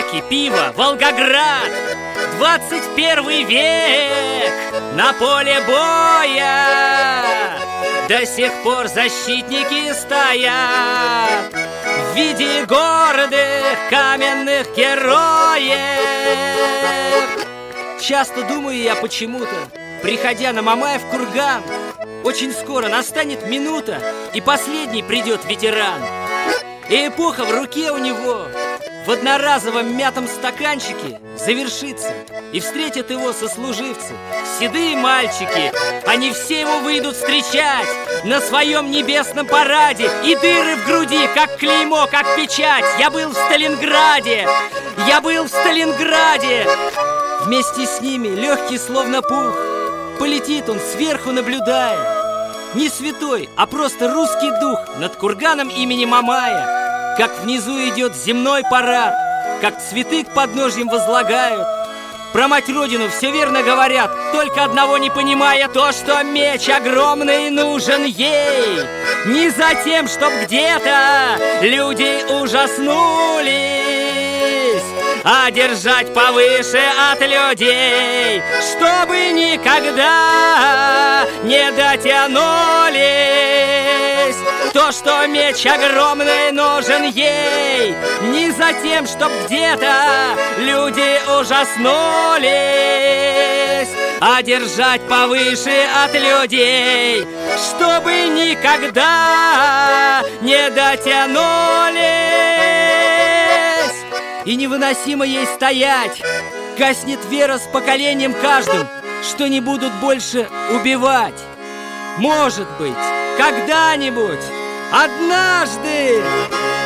драки, пиво, Волгоград. 21 век на поле боя до сих пор защитники стоят в виде гордых каменных героев. Часто думаю я почему-то, приходя на Мамаев курган, очень скоро настанет минута, и последний придет ветеран. И эпоха в руке у него в одноразовом мятом стаканчике завершится, и встретят его сослуживцы, седые мальчики. Они все его выйдут встречать на своем небесном параде, и дыры в груди, как клеймо, как печать. Я был в Сталинграде, я был в Сталинграде. Вместе с ними, легкий словно пух, полетит он сверху, наблюдая. Не святой, а просто русский дух над курганом имени Мамая. Как внизу идет земной парад, как цветы к подножьям возлагают. Про мать Родину все верно говорят, только одного не понимая: то, что меч огромный нужен ей не за тем, чтоб где-то люди ужаснулись, а держать повыше от людей, чтобы никогда не дотянулись. То, что меч огромный нужен ей не за тем, чтоб где-то люди ужаснулись, а держать повыше от людей, чтобы никогда не дотянулись. И невыносимо ей стоять, гаснет вера с поколением каждым, что не будут больше убивать. Может быть, когда-нибудь, однажды